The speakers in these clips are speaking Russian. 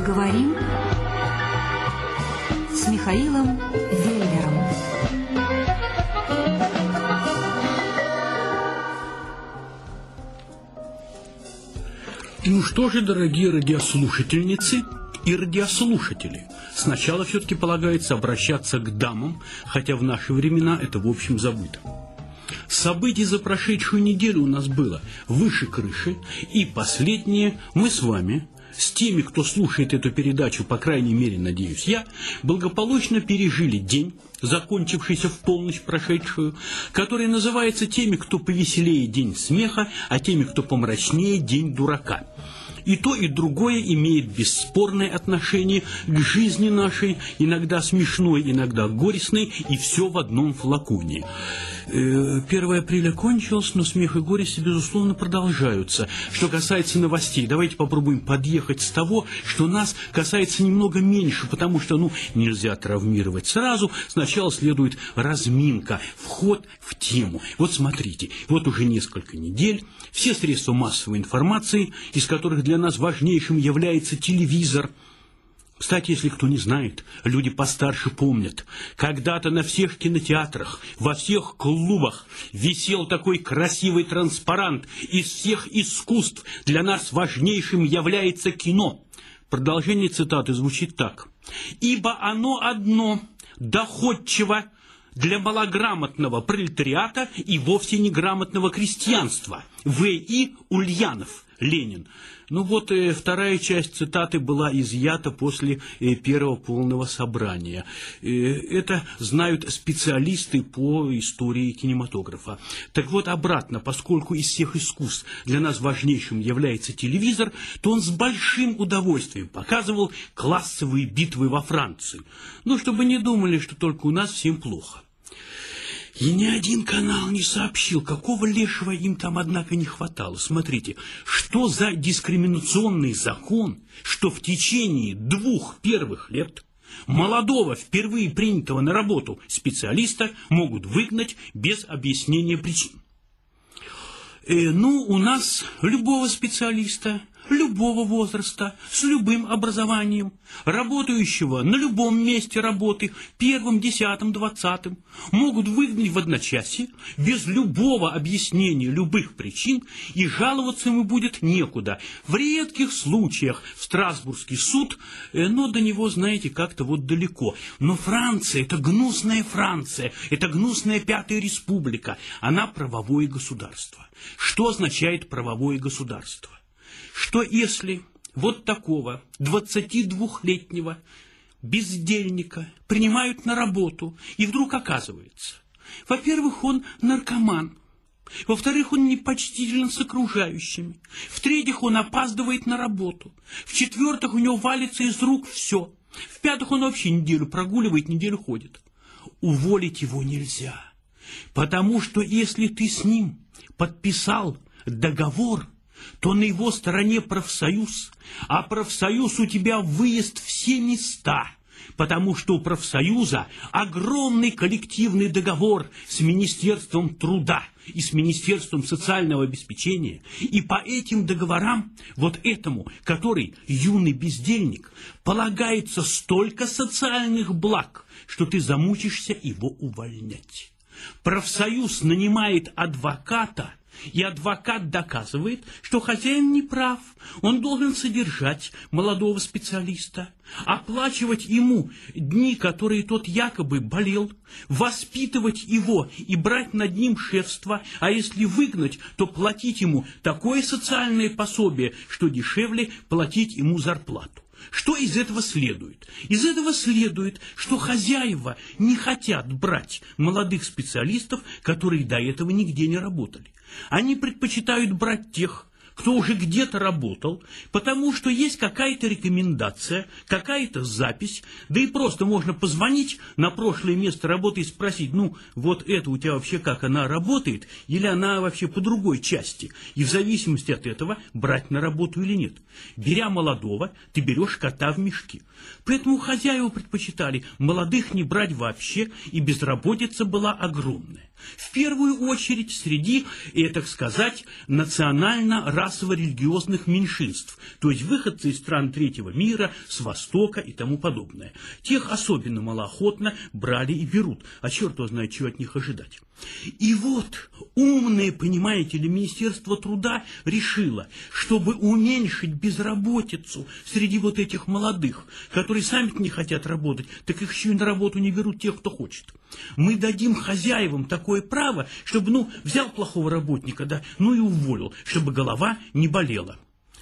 Поговорим с Михаилом Веллером. Ну что же, дорогие радиослушательницы и радиослушатели, сначала все-таки полагается обращаться к дамам, хотя в наши времена это в общем забыто. Событий за прошедшую неделю у нас было выше крыши, и последнее мы с вами, с теми, кто слушает эту передачу, по крайней мере, надеюсь я, благополучно пережили день, закончившийся в полночь прошедшую, который называется теми, кто повеселее, день смеха, а теми, кто помрачнее, день дурака. И то, и другое имеет бесспорное отношение к жизни нашей, иногда смешной, иногда горестной, и все в одном флаконе. 1 апреля кончилось, но смех и горесть, безусловно, продолжаются. Что касается новостей, давайте попробуем подъехать с того, что нас касается немного меньше, потому что, нельзя травмировать сразу. Сначала следует разминка, вход в тему. Вот смотрите, вот уже несколько недель все средства массовой информации, из которых для нас важнейшим является телевизор. Кстати, если кто не знает, люди постарше помнят, когда-то на всех кинотеатрах, во всех клубах висел такой красивый транспарант: из всех искусств для нас важнейшим является кино. Продолжение цитаты звучит так: «Ибо оно одно доходчиво для малограмотного пролетариата и вовсе неграмотного крестьянства». В.И. Ульянов, Ленин. Вторая часть цитаты была изъята после первого полного собрания. Это знают специалисты по истории кинематографа. Так вот, обратно, поскольку из всех искусств для нас важнейшим является телевизор, то он с большим удовольствием показывал классовые битвы во Франции. Чтобы не думали, что только у нас всем плохо. И ни один канал не сообщил, какого лешего им там, однако, не хватало. Смотрите, что за дискриминационный закон, что в течение 2 первых лет молодого, впервые принятого на работу специалиста могут выгнать без объяснения причин. У нас любого специалиста, любого возраста, с любым образованием, работающего на любом месте работы, 1, 10, 20, могут выгнать в одночасье, без любого объяснения любых причин, и жаловаться ему будет некуда. В редких случаях в Страсбургский суд, но до него, знаете, как-то далеко. Но Франция, это гнусная Франция, это гнусная Пятая Республика, она правовое государство. Что означает правовое государство? Что если вот такого 22-летнего бездельника принимают на работу, и вдруг оказывается, во-первых, он наркоман, во-вторых, он непочтителен с окружающими, в-третьих, он опаздывает на работу, в-четвертых, у него валится из рук все, в-пятых, он вообще неделю прогуливает, неделю ходит. Уволить его нельзя, потому что если ты с ним подписал договор, то на его стороне профсоюз, а профсоюз у тебя выезд все места, потому что у профсоюза огромный коллективный договор с Министерством труда и с Министерством социального обеспечения, и по этим договорам этому, который юный бездельник, полагается столько социальных благ, что ты замучишься его увольнять. Профсоюз нанимает адвоката, и адвокат доказывает, что хозяин не прав. Он должен содержать молодого специалиста, оплачивать ему дни, которые тот якобы болел, воспитывать его и брать над ним шефство, а если выгнать, то платить ему такое социальное пособие, что дешевле платить ему зарплату. Что из этого следует? Из этого следует, что хозяева не хотят брать молодых специалистов, которые до этого нигде не работали. Они предпочитают брать тех, кто уже где-то работал, потому что есть какая-то рекомендация, какая-то запись, да и просто можно позвонить на прошлое место работы и спросить, это у тебя вообще как, она работает, или она вообще по другой части, и в зависимости от этого брать на работу или нет. Беря молодого, ты берешь кота в мешке. Поэтому хозяева предпочитали молодых не брать вообще, и безработица была огромная. В первую очередь среди, так сказать, национально-расово-религиозных меньшинств, то есть выходцы из стран третьего мира, с Востока и тому подобное. Тех особенно малоохотно брали и берут, а черт его знает, чего от них ожидать. И вот умное, понимаете ли, Министерство труда решило, чтобы уменьшить безработицу среди вот этих молодых, которые сами-то не хотят работать, так их еще и на работу не берут тех, кто хочет. Мы дадим хозяевам такое право, чтобы, взял плохого работника, да, и уволил, чтобы голова не болела.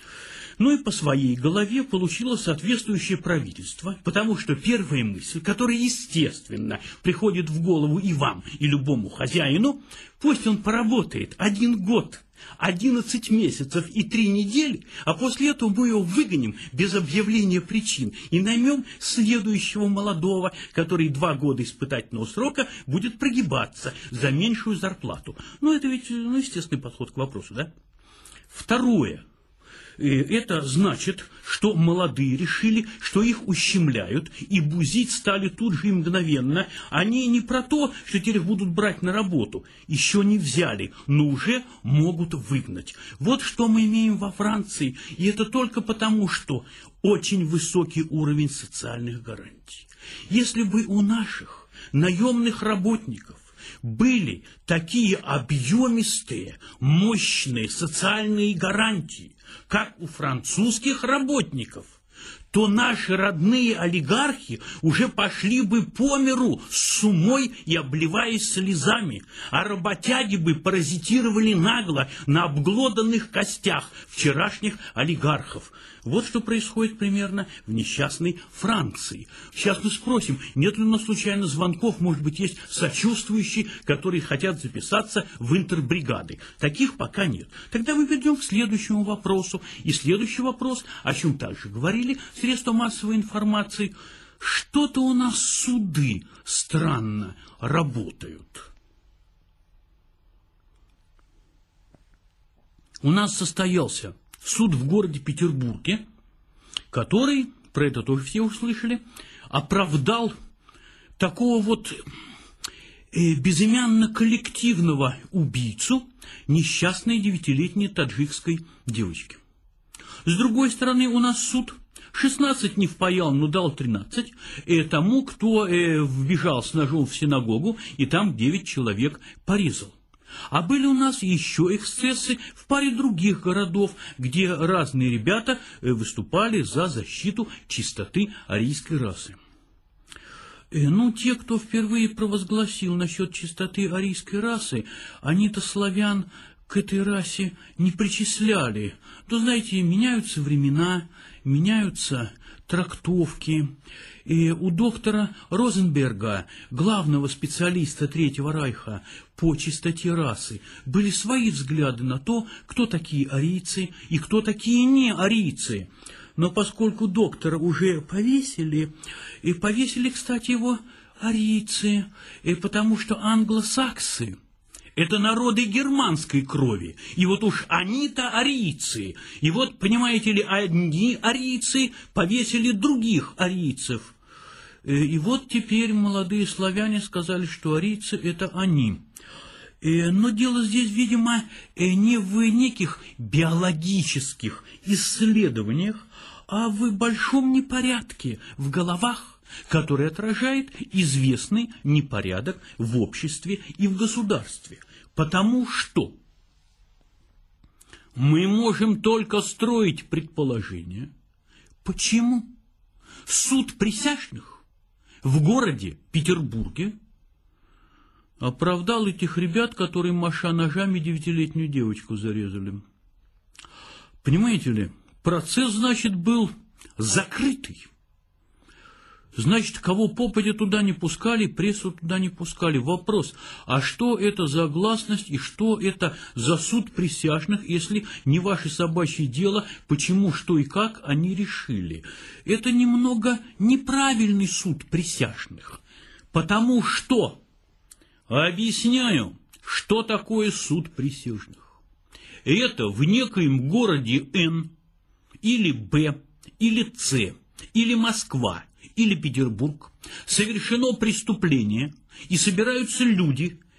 И по своей голове получило соответствующее правительство, потому что первая мысль, которая, естественно, приходит в голову и вам, и любому хозяину, пусть он поработает 1 год, 11 месяцев и 3 недели, а после этого мы его выгоним без объявления причин и наймем следующего молодого, который 2 года испытательного срока будет прогибаться за меньшую зарплату. Это ведь, естественный подход к вопросу, да? Второе. Это значит, что молодые решили, что их ущемляют, и бузить стали тут же и мгновенно. Они не про то, что теперь их будут брать на работу. Еще не взяли, но уже могут выгнать. Вот что мы имеем во Франции, и это только потому, что очень высокий уровень социальных гарантий. Если бы у наших наемных работников были такие объемистые, мощные социальные гарантии, как у французских работников, то наши родные олигархи уже пошли бы по миру с умой и обливаясь слезами, а работяги бы паразитировали нагло на обглоданных костях вчерашних олигархов. Вот что происходит примерно в несчастной Франции. Сейчас мы спросим, нет ли у нас случайно звонков, может быть, есть сочувствующие, которые хотят записаться в интербригады. Таких пока нет. Тогда мы перейдем к следующему вопросу. И следующий вопрос, о чем также говорили средства массовой информации. Что-то у нас суды странно работают. У нас состоялся суд в городе Петербурге, который, про это тоже все услышали, оправдал такого вот безымянно-коллективного убийцу несчастной 9-летней таджикской девочки. С другой стороны, у нас суд 16 не впаял, но дал 13 тому, кто вбежал с ножом в синагогу и там 9 человек порезал. А были у нас еще эксцессы в паре других городов, где разные ребята выступали за защиту чистоты арийской расы. Те, кто впервые провозгласил насчет чистоты арийской расы, они-то славян к этой расе не причисляли. Знаете, меняются времена, меняются трактовки. И у доктора Розенберга, главного специалиста Третьего Райха по чистоте расы, были свои взгляды на то, кто такие арийцы и кто такие не арийцы. Но поскольку доктора уже повесили, и повесили, кстати, его арийцы, потому что англосаксы – это народы германской крови, и вот уж они-то арийцы, и вот, понимаете ли, одни арийцы повесили других арийцев. И вот теперь молодые славяне сказали, что арийцы – это они. Но дело здесь, видимо, не в неких биологических исследованиях, а в большом непорядке в головах, который отражает известный непорядок в обществе и в государстве. Потому что мы можем только строить предположения, почему суд присяжных в городе Петербурге оправдал этих ребят, которые, маша ножами, 9-летнюю девочку зарезали. Понимаете ли, процесс, значит, был закрытый. Значит, кого попадя туда не пускали, прессу туда не пускали. Вопрос, а что это за гласность и что это за суд присяжных, если не ваше собачье дело, почему, что и как они решили? Это немного неправильный суд присяжных, потому что, объясняю, что такое суд присяжных. Это в некоем городе Н, или Б, или С, или Москва, или Петербург совершено преступление, и собираются люди,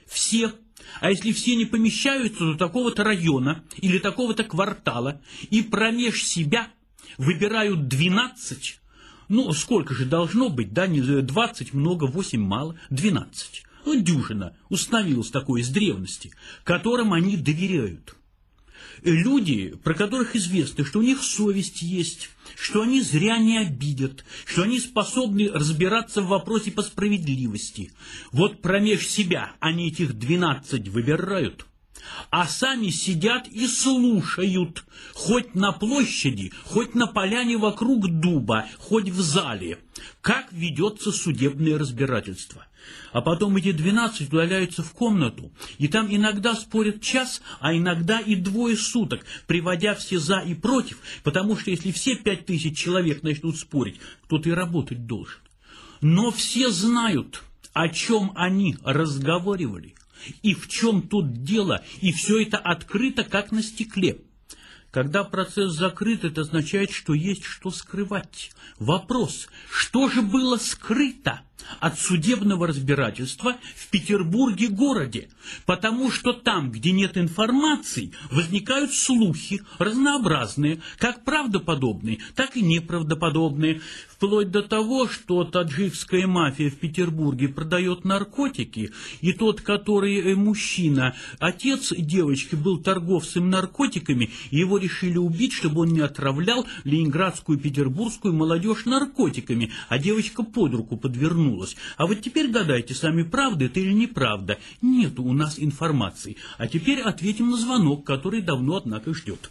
все. А если все не помещаются, то такого-то района или такого-то квартала, и промеж себя выбирают 12, ну, сколько же должно быть, да, не 20 много, 8 мало, 12. Ну, дюжина установилось такое из древности, которым они доверяют. Люди, про которых известно, что у них совесть есть, что они зря не обидят, что они способны разбираться в вопросе по справедливости. Вот промеж себя они этих 12 выбирают, а сами сидят и слушают, хоть на площади, хоть на поляне вокруг дуба, хоть в зале, как ведется судебное разбирательство. А потом эти 12 удаляются в комнату, и там иногда спорят час, а иногда и 2 суток, приводя все за и против, потому что если все 5000 человек начнут спорить, кто-то и работать должен. Но все знают, о чем они разговаривали, и в чем тут дело, и все это открыто, как на стекле. Когда процесс закрыт, это означает, что есть что скрывать. Вопрос, что же было скрыто от судебного разбирательства в Петербурге городе? Потому что там, где нет информации, возникают слухи разнообразные, как правдоподобные, так и неправдоподобные, вплоть до того, что таджикская мафия в Петербурге продает наркотики, и тот, который мужчина, отец девочки, был торговцем наркотиками, и его решили убить, чтобы он не отравлял ленинградскую и петербургскую молодежь наркотиками, а девочка под руку подвернулась. А вот теперь гадайте сами, правда это или неправда. Нету у нас информации. А теперь ответим на звонок, который давно, однако, ждет.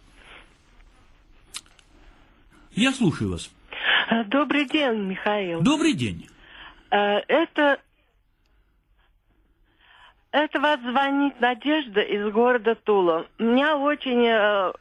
Я слушаю вас. Добрый день, Михаил. Добрый день. Это вас звонит Надежда из города Тула. Меня очень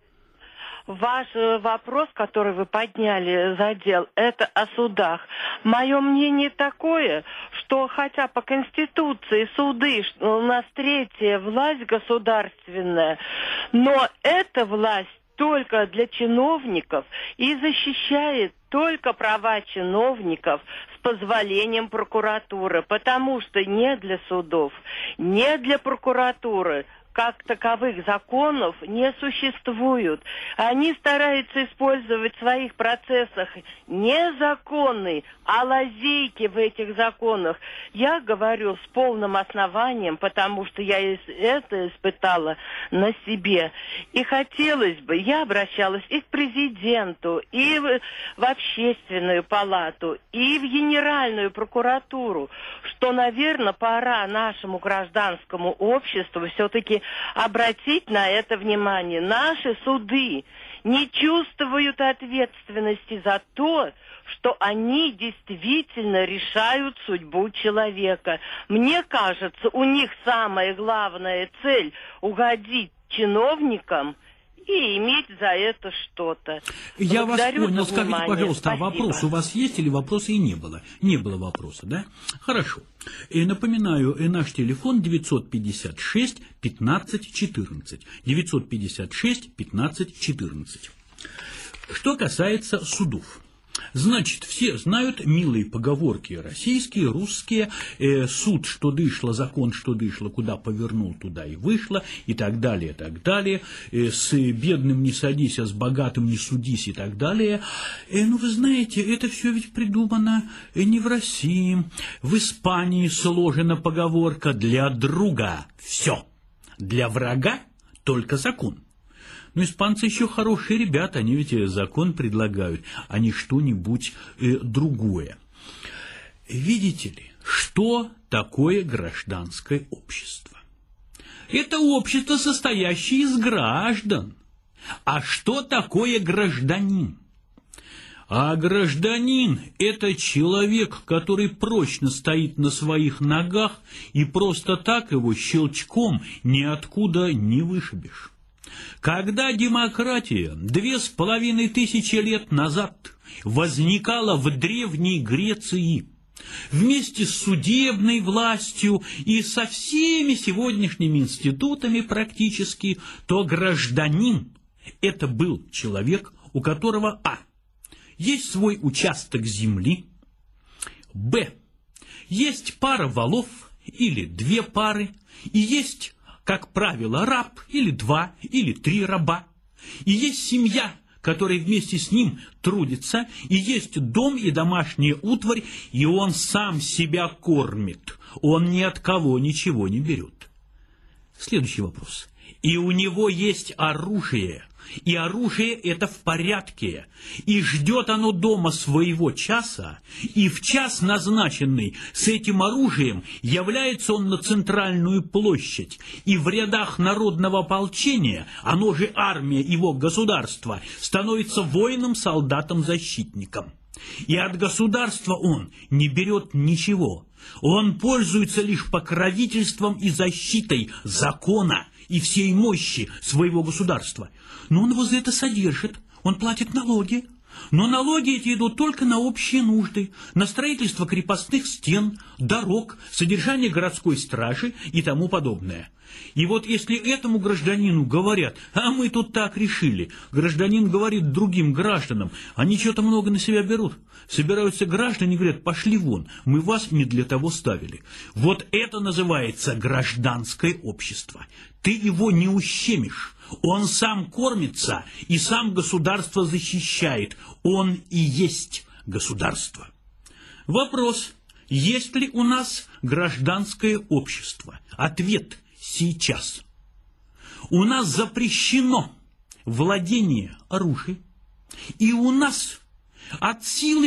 ваш вопрос, который вы подняли, задел. Это о судах. Мое мнение такое, что хотя по Конституции суды у нас третья власть государственная, но эта власть только для чиновников и защищает только права чиновников с позволением прокуратуры, потому что не для судов, не для прокуратуры как таковых законов не существует. Они стараются использовать в своих процессах не законы, а лазейки в этих законах. Я говорю с полным основанием, потому что я это испытала на себе. И хотелось бы, я обращалась и к президенту, и в общественную палату, и в Генеральную прокуратуру, что, наверное, пора нашему гражданскому обществу все-таки обратить на это внимание. Наши суды не чувствуют ответственности за то, что они действительно решают судьбу человека. Мне кажется, у них самая главная цель — угодить чиновникам и иметь за это что-то. Я вас понял. Скажите, внимание. пожалуйста, Спасибо. А вопрос у вас есть или вопроса и не было? Не было вопроса, да? Хорошо. И напоминаю, наш телефон 956 15 14. 956 15 14. Что касается судов. Значит, все знают милые поговорки российские, русские, суд, что дышло, закон, что дышло, куда повернул, туда и вышло, и так далее, и так далее, с бедным не садись, а с богатым не судись, и так далее. Ну, вы знаете, это все ведь придумано не в России, в Испании сложена поговорка «для друга все, для врага только закон». Но испанцы еще хорошие ребята, они ведь закон предлагают, а не что-нибудь другое. Видите ли, что такое гражданское общество? Это общество, состоящее из граждан. А что такое гражданин? А гражданин – это человек, который прочно стоит на своих ногах, и просто так его щелчком ниоткуда не вышибешь. Когда демократия 2500 лет назад возникала в Древней Греции вместе с судебной властью и со всеми сегодняшними институтами практически, то гражданин – это был человек, у которого а. есть свой участок земли, б. есть пара валов или 2 пары, и есть, как правило, раб или 2 или 3 раба, и есть семья, которая вместе с ним трудится, и есть дом и домашняя утварь, и он сам себя кормит, он ни от кого ничего не берет. Следующий вопрос. И у него есть оружие, и оружие это в порядке, и ждет оно дома своего часа, и в час назначенный с этим оружием является он на центральную площадь, и в рядах народного ополчения, оно же армия его государства, становится воином, солдатом, защитником. И от государства он не берет ничего, он пользуется лишь покровительством и защитой закона и всей мощи своего государства. Но он его за это содержит, он платит налоги. Но налоги эти идут только на общие нужды, на строительство крепостных стен, дорог, содержание городской стражи и тому подобное. И вот если этому гражданину говорят, а мы тут так решили, гражданин говорит другим гражданам, они что-то много на себя берут. Собираются граждане и говорят, пошли вон, мы вас не для того ставили. Вот это называется гражданское общество. Ты его не ущемишь. Он сам кормится и сам государство защищает. Он и есть государство. Вопрос, есть ли у нас гражданское общество? Ответ – сейчас. У нас запрещено владение оружием, и у нас от силы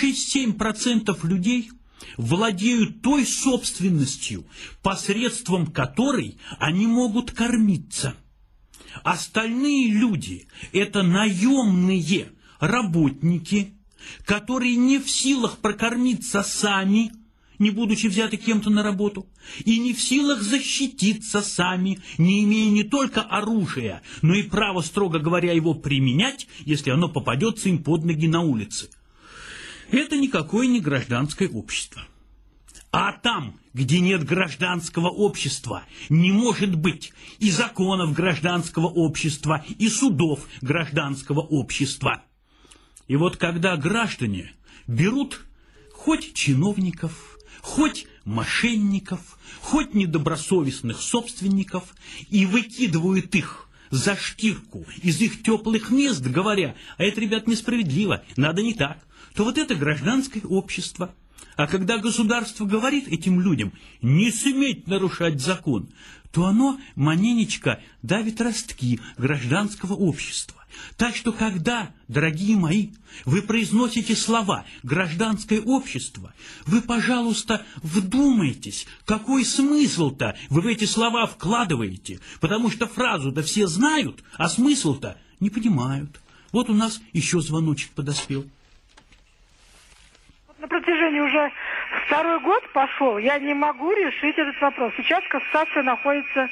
5-6-7% людей владеют той собственностью, посредством которой они могут кормиться. Остальные люди – это наемные работники, которые не в силах прокормиться сами, не будучи взяты кем-то на работу, и не в силах защититься сами, не имея не только оружия, но и права, строго говоря, его применять, если оно попадется им под ноги на улице. Это никакое не гражданское общество. А там, где нет гражданского общества, не может быть и законов гражданского общества, и судов гражданского общества. И вот когда граждане берут хоть чиновников, хоть мошенников, хоть недобросовестных собственников и выкидывают их за шкирку из их теплых мест, говоря, а это, ребят, несправедливо, надо не так, то вот это гражданское общество. А когда государство говорит этим людям не сметь нарушать закон, то оно маненечко давит ростки гражданского общества. Так что когда, дорогие мои, вы произносите слова «гражданское общество», вы, пожалуйста, вдумайтесь, какой смысл-то вы в эти слова вкладываете, потому что фразу-то все знают, а смысл-то не понимают. Вот у нас еще звоночек подоспел. На протяжении уже 2-й год пошел, я не могу решить этот вопрос. Сейчас кассация находится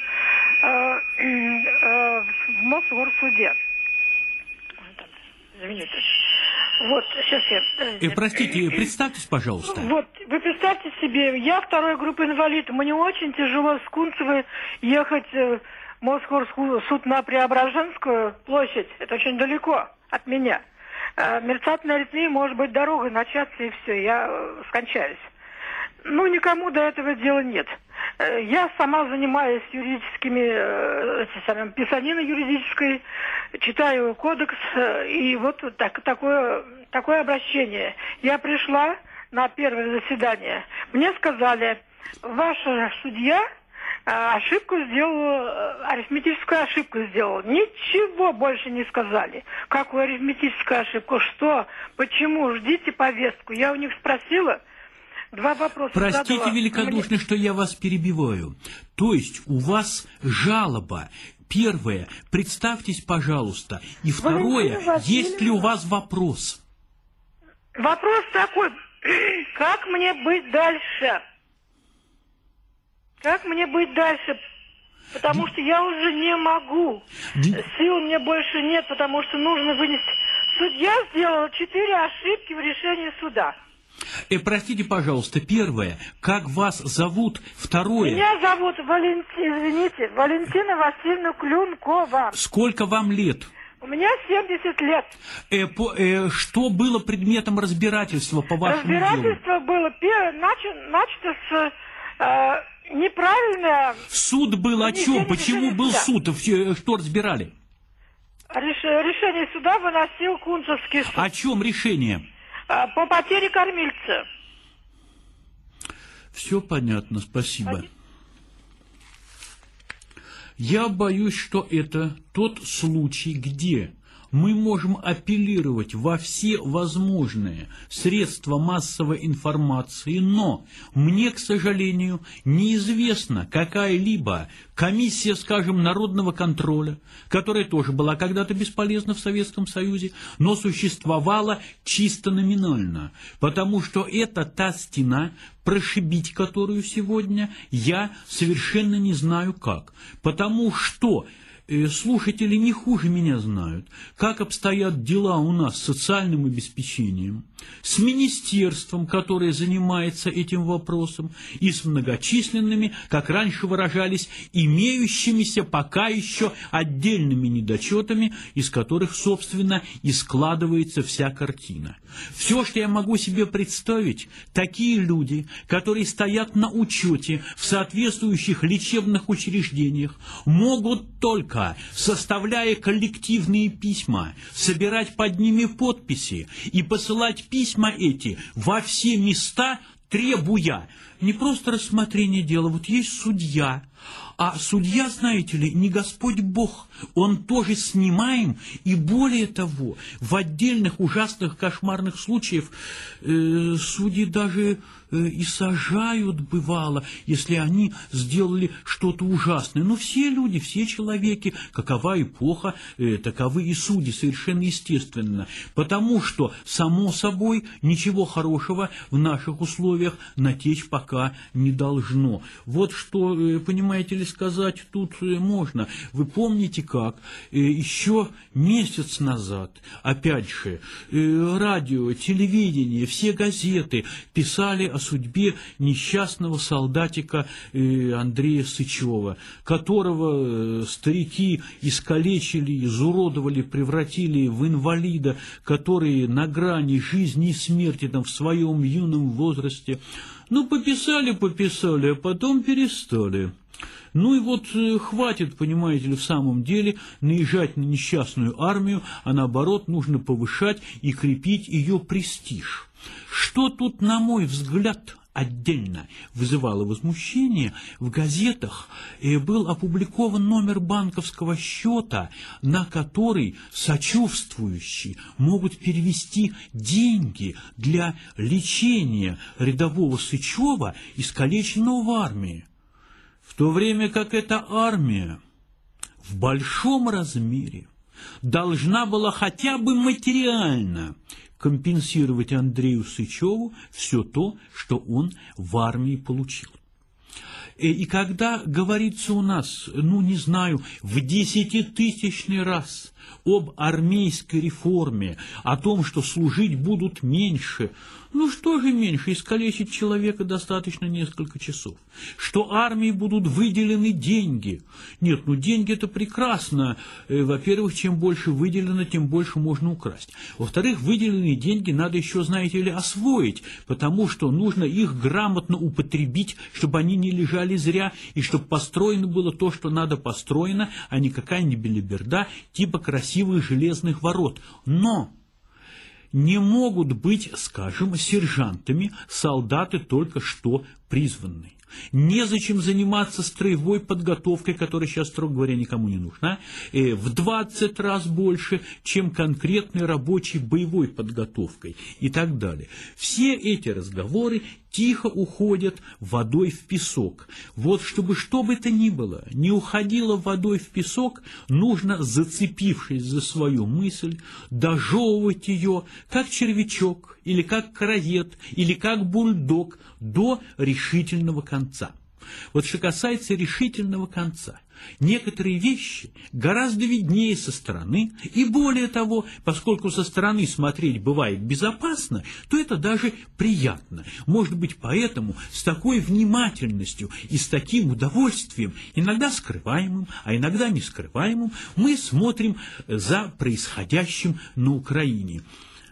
в Мосгорсуде. Извините. Вот, сейчас я... Простите, представьтесь, пожалуйста. Вот, вы представьте себе, я 2-й группы инвалид, мне очень тяжело с Кунцевой ехать в Мосгорсуд на Преображенскую площадь. Это очень далеко от меня. Мерцательная аритмия может быть дорогой начаться, и все, я скончаюсь. Ну, никому до этого дела нет. Я сама занимаюсь юридическими, писаниной юридической, читаю кодекс, и вот такое обращение. Я пришла на первое заседание, мне сказали, ваша судья арифметическую ошибку сделала. Ничего больше не сказали. Какую арифметическую ошибку? Что? Почему? Ждите повестку. Я у них спросила, 2 вопроса Простите задала. великодушно, что я вас перебиваю. То есть у вас жалоба. Первое, представьтесь, пожалуйста. И второе, есть ли у вас вопрос? Вопрос такой, как мне быть дальше? Как мне быть дальше? Потому что я уже не могу. Сил мне больше нет, потому что нужно вынести. Судья сделал 4 ошибки в решении суда. Простите, пожалуйста, первое, как вас зовут? Второе... Меня зовут Валентина Васильевна Клюнкова. Сколько вам лет? У меня 70 лет. Что было предметом разбирательства по вашему делу? Разбирательство было начато с неправильно. Суд был о чем? Почему был суд? Что разбирали? Решение суда выносил Кунцевский суд. О чем решение? По потере кормильца. Все понятно, спасибо. Я боюсь, что это тот случай, где мы можем апеллировать во все возможные средства массовой информации, но мне, к сожалению, неизвестна какая-либо комиссия, скажем, народного контроля, которая тоже была когда-то бесполезна в Советском Союзе, но существовала чисто номинально, потому что это та стена, прошибить которую сегодня я совершенно не знаю как, потому что слушатели не хуже меня знают, как обстоят дела у нас с социальным обеспечением, с министерством, которое занимается этим вопросом, и с многочисленными, как раньше выражались, имеющимися пока еще отдельными недочетами, из которых, собственно, и складывается вся картина. Все, что я могу себе представить, такие люди, которые стоят на учете в соответствующих лечебных учреждениях, могут только, составляя коллективные письма, собирать под ними подписи и посылать письма эти во все места, требуя не просто рассмотрения дела. Вот есть судья, а судья, знаете ли, не Господь Бог, он тоже снимаем, и более того, в отдельных ужасных кошмарных случаях судьи даже и сажают, бывало, если они сделали что-то ужасное. Но все люди, все человеки, какова эпоха, таковы и судьи, совершенно естественно. Потому что, само собой, ничего хорошего в наших условиях натечь пока не должно. Вот что, понимаете ли, сказать тут можно. Вы помните как? Еще месяц назад, опять же, радио, телевидение, все газеты писали о судьбе несчастного солдатика Андрея Сычева, которого старики искалечили, изуродовали, превратили в инвалида, который на грани жизни и смерти там, в своем юном возрасте. Ну, пописали, а потом перестали. Ну и вот хватит, понимаете ли, в самом деле наезжать на несчастную армию, а наоборот нужно повышать и крепить ее престиж. Что тут, на мой взгляд, отдельно вызывало возмущение, в газетах был опубликован номер банковского счета, на который сочувствующие могут перевести деньги для лечения рядового Сычева, искалеченного в армии. В то время как эта армия в большом размере должна была хотя бы материально компенсировать Андрею Сычеву все то, что он в армии получил. И когда говорится у нас, ну не знаю, в 10-тысячный раз об армейской реформе, о том, что служить будут меньше, ну что же меньше, искалечить человека достаточно несколько часов, что армии будут выделены деньги. Нет, ну деньги это прекрасно, во-первых, чем больше выделено, тем больше можно украсть. Во-вторых, выделенные деньги надо еще, знаете ли, освоить, потому что нужно их грамотно употребить, чтобы они не лежали зря, и чтобы построено было то, что надо построено, а не какая-нибудь белиберда типа красивых железных ворот. Но не могут быть, скажем, сержантами солдаты только что призванные. Незачем заниматься строевой подготовкой, которая сейчас, строго говоря, никому не нужна, в 20 раз больше, чем конкретной рабочей боевой подготовкой и так далее. Все эти разговоры тихо уходят водой в песок. Вот чтобы что бы то ни было, не уходило водой в песок, нужно, зацепившись за свою мысль, дожевывать ее, как червячок, или как караед, или как бульдог, до решительного конца. Вот что касается решительного конца, некоторые вещи гораздо виднее со стороны, и более того, поскольку со стороны смотреть бывает безопасно, то это даже приятно. Может быть, поэтому с такой внимательностью и с таким удовольствием, иногда скрываемым, а иногда не скрываемым, мы смотрим за происходящим на Украине.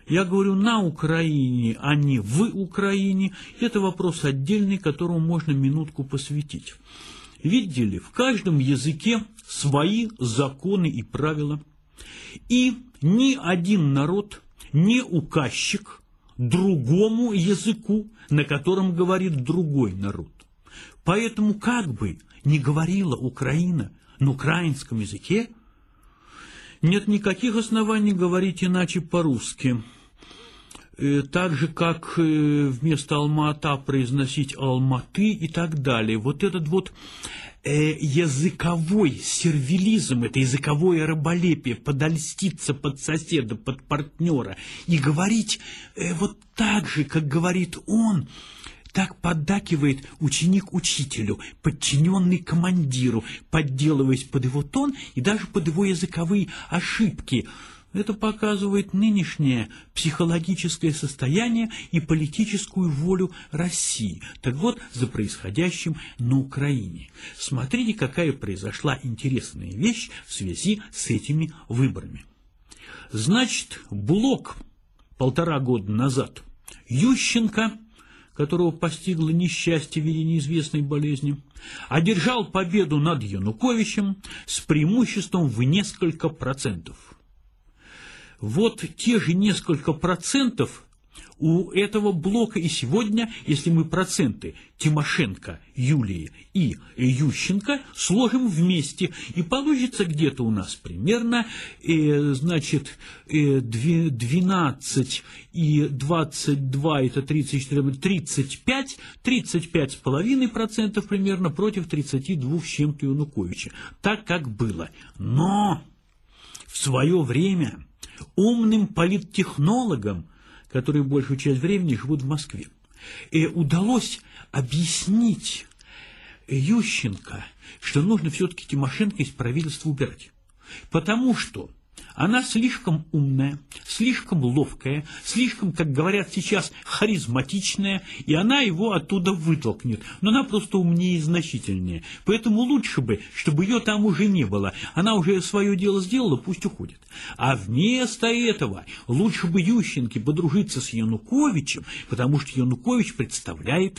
Я говорю на Украине, а не в Украине. Это вопрос отдельный, которому можно минутку посвятить. Видите ли, в каждом языке свои законы и правила. И ни один народ не указчик другому языку, на котором говорит другой народ. Поэтому как бы ни говорила Украина на украинском языке, нет никаких оснований говорить иначе по-русски. Так же, как вместо Алма-Ата произносить Алматы и так далее. Вот этот вот языковой сервилизм, это языковое раболепие, подольститься под соседа, под партнера и говорить вот так же, как говорит он, так поддакивает ученик учителю, подчиненный командиру, подделываясь под его тон и даже под его языковые ошибки. Это показывает нынешнее психологическое состояние и политическую волю России. Так вот, за происходящим на Украине. Смотрите, какая произошла интересная вещь в связи с этими выборами. Значит, блок 1,5 года назад Ющенко, которого постигло несчастье в виде неизвестной болезни, одержал победу над Януковичем с преимуществом в несколько процентов. Вот те же несколько процентов у этого блока и сегодня, если мы проценты Тимошенко, Юлии и Ющенко сложим вместе, и получится где-то у нас примерно, 12 и 22, это 34, 35,5% примерно против 32 с чем-то Януковича. Так, как было. Но в свое время умным политтехнологам, которые большую часть времени живут в Москве, удалось объяснить Ющенко, что нужно все-таки Тимошенко из правительства убирать. Потому что она слишком умная, слишком ловкая, слишком, как говорят сейчас, харизматичная, и она его оттуда вытолкнет. Но она просто умнее и значительнее. Поэтому лучше бы, чтобы ее там уже не было. Она уже свое дело сделала, пусть уходит. А вместо этого лучше бы Ющенке подружиться с Януковичем, потому что Янукович представляет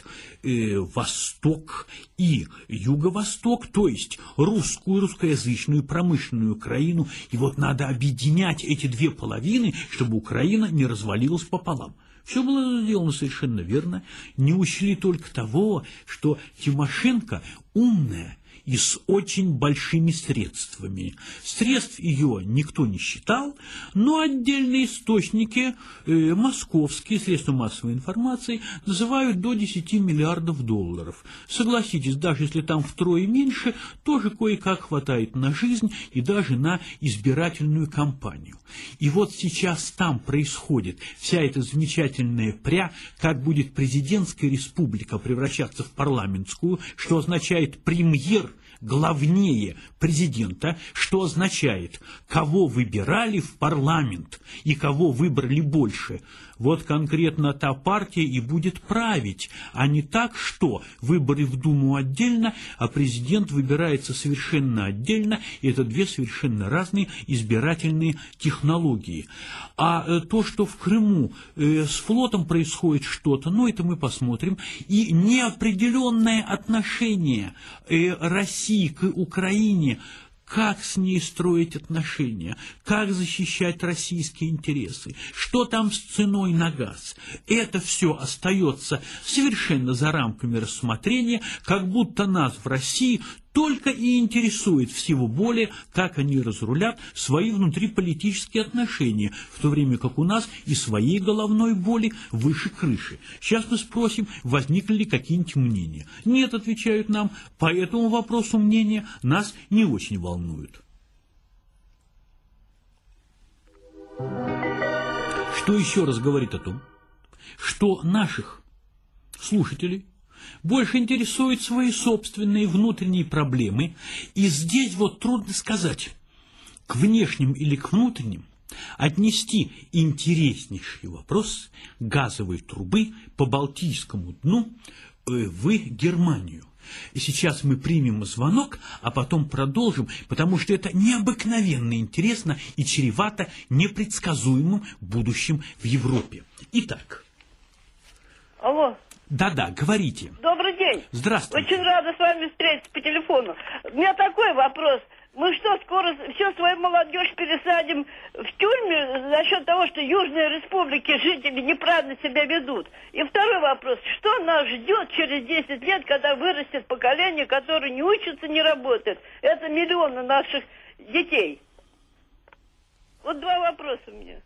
Восток и Юго-Восток, то есть русскую, русскоязычную, промышленную Украину. И вот надо объединять эти две половины, чтобы Украина не развалилась пополам. Все было сделано совершенно верно. Не учли только того, что Тимошенко умная и с очень большими средствами. Средств ее никто не считал, но отдельные источники, московские средства массовой информации, называют до 10 миллиардов долларов. Согласитесь, даже если там втрое меньше, тоже кое-как хватает на жизнь и даже на избирательную кампанию. И вот сейчас там происходит вся эта замечательная пря, как будет президентская республика превращаться в парламентскую, что означает премьер главнее президента, что означает, кого выбирали в парламент и кого выбрали больше. Вот конкретно та партия и будет править, а не так, что выборы в Думу отдельно, а президент выбирается совершенно отдельно, и это две совершенно разные избирательные технологии. А то, что в Крыму с флотом происходит что-то, ну, это мы посмотрим, и неопределенное отношение России к Украине, как с ней строить отношения, как защищать российские интересы, что там с ценой на газ. Это все остается совершенно за рамками рассмотрения, как будто нас в России только и интересует всего более, как они разрулят свои внутриполитические отношения, в то время как у нас и своей головной боли выше крыши. Сейчас мы спросим, возникли ли какие-нибудь мнения. Нет, отвечают нам, по этому вопросу мнения нас не очень волнуют. Что еще раз говорит о том, что наших слушателей больше интересуют свои собственные внутренние проблемы, и здесь вот трудно сказать, к внешним или к внутренним отнести интереснейший вопрос газовой трубы по Балтийскому дну в Германию. И сейчас мы примем звонок, а потом продолжим, потому что это необыкновенно интересно и чревато непредсказуемым будущим в Европе. Итак. Алло. Да-да, говорите. Добрый день. Здравствуйте. Очень рада с вами встретиться по телефону. У меня такой вопрос. Мы что, скоро всю свою молодежь пересадим в тюрьмы за счет того, что южные республики жители неправильно себя ведут? И второй вопрос. Что нас ждет через 10 лет, когда вырастет поколение, которое не учится, не работает? Это миллионы наших детей. Вот два вопроса у меня.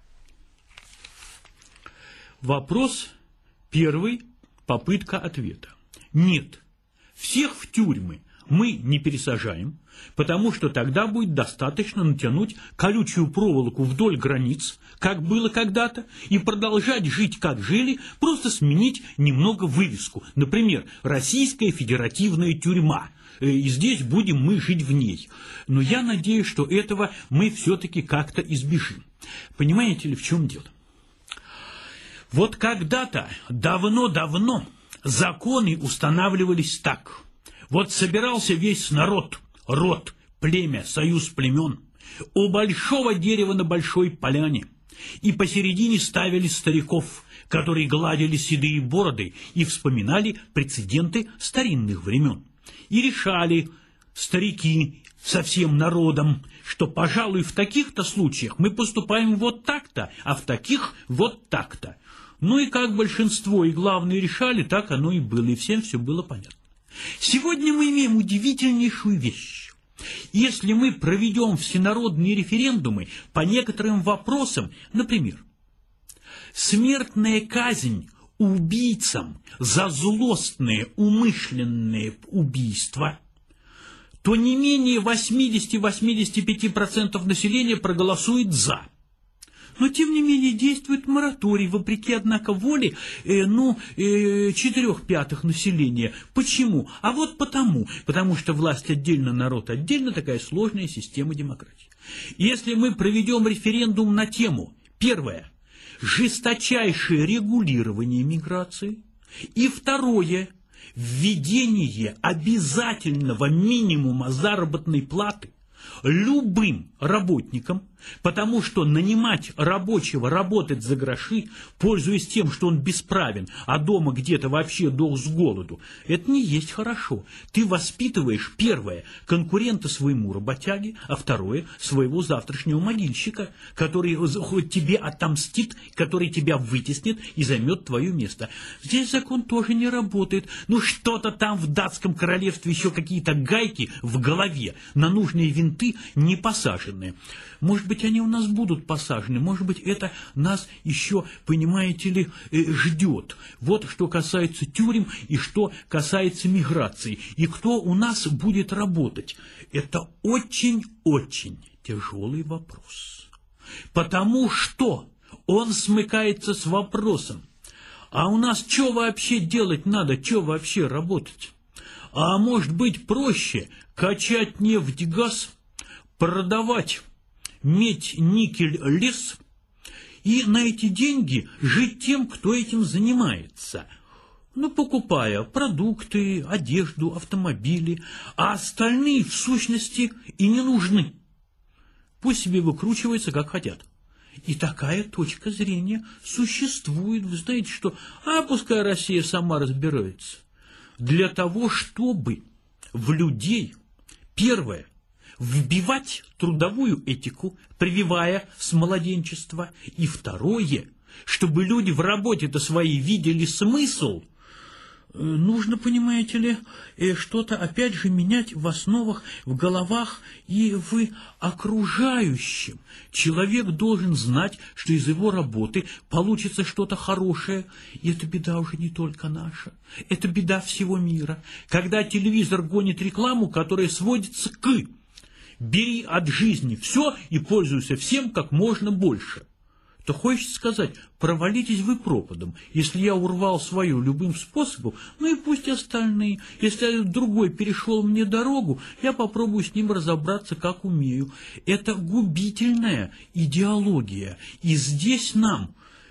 Вопрос первый, попытка ответа. Нет, всех в тюрьмы мы не пересажаем, потому что тогда будет достаточно натянуть колючую проволоку вдоль границ, как было когда-то, и продолжать жить, как жили, просто сменить немного вывеску. Например, Российская федеративная тюрьма. И здесь будем мы жить в ней. Но я надеюсь, что этого мы все-таки как-то избежим. Понимаете ли, в чем дело? Вот когда-то, давно-давно, законы устанавливались так. Вот собирался весь народ, род, племя, союз племен, у большого дерева на большой поляне, и посередине ставили стариков, которые гладили седые бороды и вспоминали прецеденты старинных времен. И решали старики со всем народом, что, пожалуй, в таких-то случаях мы поступаем вот так-то, а в таких вот так-то. Ну и как большинство и главные решали, так оно и было, и всем все было понятно. Сегодня мы имеем удивительнейшую вещь. Если мы проведем всенародные референдумы по некоторым вопросам, например, смертная казнь убийцам за злостные умышленные убийства, то не менее 80-85% населения проголосует «за». Но, тем не менее, действует мораторий, вопреки, однако, воле 4/5 населения. Почему? А вот потому что власть отдельно, народ отдельно, такая сложная система демократии. Если мы проведем референдум на тему, первое, жесточайшее регулирование миграции, и второе, введение обязательного минимума заработной платы любым работникам, потому что нанимать рабочего работать за гроши, пользуясь тем, что он бесправен, а дома где-то вообще дох с голоду, это не есть хорошо. Ты воспитываешь, первое, конкурента своему работяге, а второе, своего завтрашнего могильщика, который тебе отомстит, который тебя вытеснит и займет твое место. Здесь закон тоже не работает. Ну что-то там в датском королевстве еще какие-то гайки в голове, на нужные винты не посаженные. Может быть, они у нас будут посажены, может быть, это нас еще, понимаете ли, ждет. Вот что касается тюрем и что касается миграции. И кто у нас будет работать? Это очень-очень тяжелый вопрос. Потому что он смыкается с вопросом, а у нас что вообще делать надо, что вообще работать? А может быть проще качать нефть, газ, продавать медь, никель, лес, и на эти деньги жить тем, кто этим занимается, покупая продукты, одежду, автомобили, а остальные, в сущности, и не нужны. Пусть себе выкручиваются, как хотят. И такая точка зрения существует. Вы знаете, что, пускай Россия сама разбирается. Для того, чтобы в людей, первое, вбивать трудовую этику, прививая с младенчества. И второе, чтобы люди в работе-то своей видели смысл, нужно, понимаете ли, что-то опять же менять в основах, в головах и в окружающем. Человек должен знать, что из его работы получится что-то хорошее. И это беда уже не только наша, это беда всего мира. Когда телевизор гонит рекламу, которая сводится к «бери от жизни все и пользуйся всем как можно больше», то хочется сказать, провалитесь вы пропадом. Если я урвал свое любым способом, и пусть остальные. Если другой перешел мне дорогу, я попробую с ним разобраться, как умею. Это губительная идеология. И здесь нам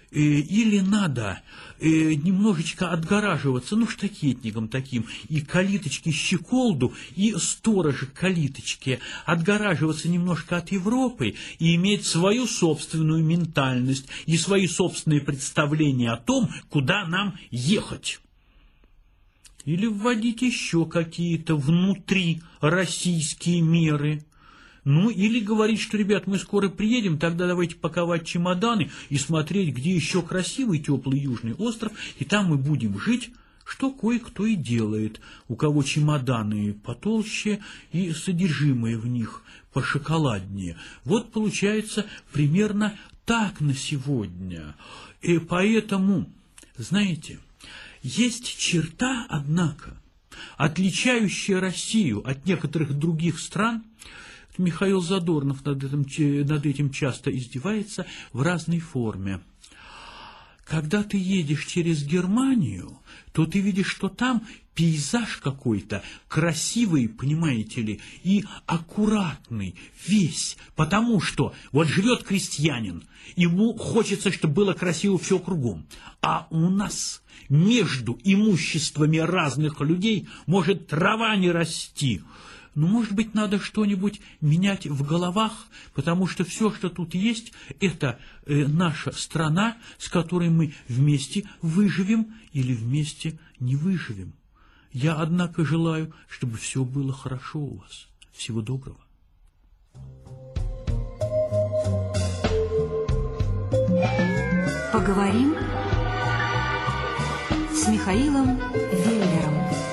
или надо немножечко отгораживаться, ну, штакетником таким, и калиточки щеколду, и сторожи калиточки, отгораживаться немножко от Европы и иметь свою собственную ментальность и свои собственные представления о том, куда нам ехать. Или вводить еще какие-то внутри российские меры. Ну, или говорить, что, ребят, мы скоро приедем, тогда давайте паковать чемоданы и смотреть, где еще красивый теплый южный остров, и там мы будем жить, что кое-кто и делает, у кого чемоданы потолще и содержимое в них пошоколаднее. Вот получается примерно так на сегодня. И поэтому, знаете, есть черта, однако, отличающая Россию от некоторых других стран. Михаил Задорнов над этим часто издевается в разной форме. Когда ты едешь через Германию, то ты видишь, что там пейзаж какой-то красивый, понимаете ли, и аккуратный весь, потому что вот живет крестьянин, ему хочется, чтобы было красиво все кругом, а у нас между имуществами разных людей может трава не расти. Ну, может быть, надо что-нибудь менять в головах, потому что все, что тут есть, это наша страна, с которой мы вместе выживем или вместе не выживем. Я, однако, желаю, чтобы все было хорошо у вас. Всего доброго. Поговорим с Михаилом Веллером.